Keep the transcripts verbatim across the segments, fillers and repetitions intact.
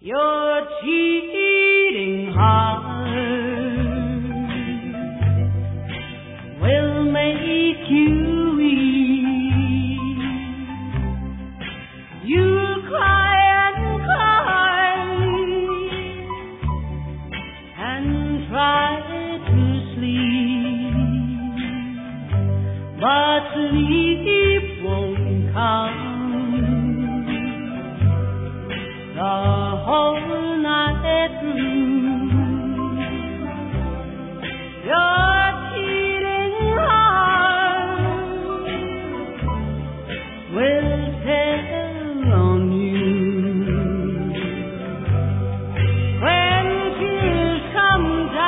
Your cheating heart will make you weep. You'll cry and cry and try to sleep, but sleep won't come the whole night through. Your cheating heart will tell on you when tears come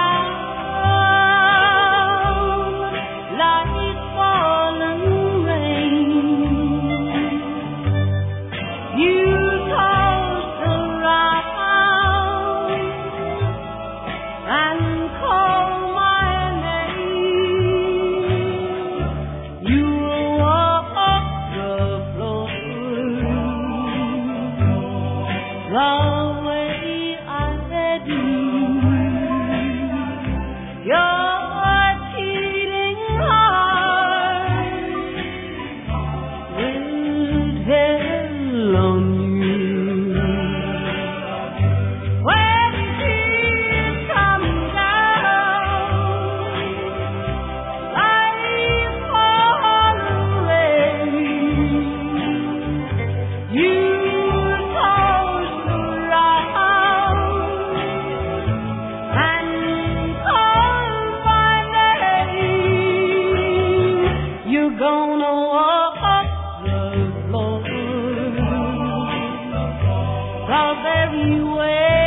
down like fallen rain. You and call my name. You will walk the floor the way I do. Your cheating heart will tell on you. When tears come down like fallen rain, you toss around and call my name. You're gonna walk the floor the very way